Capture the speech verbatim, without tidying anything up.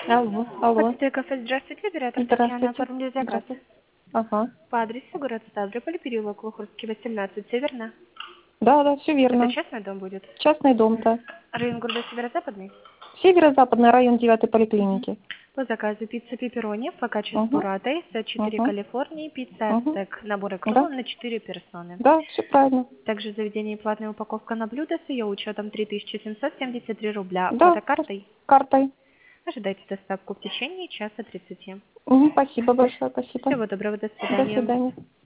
Алло, алло. Почта кафе, здравствуйте, оператор Татьяна, Здравствуйте. оформили заказ. Здравствуйте. Ага. По адресу город Ставрополь, переулок Луховский, восемнадцать, Северно. Да, да, все Это верно. частный дом будет? Частный дом, да. Район города Северо-Западный? Северо-западный район девятой Угу. поликлиники. По заказу пицца пепперони, фокаччо с Угу. бурратой, сет четыре Угу. Калифорнии, пицца Угу. астек, набор Да. крыло на четыре персоны. Да, все правильно. Также в заведении платная упаковка на блюдо с ее учетом три тысячи семьсот семьдесят три рубля. Да, Оплата картой? картой. Ожидайте доставку в течение часа тридцати. Угу. Спасибо большое, спасибо. Всего доброго, до До свидания. свидания.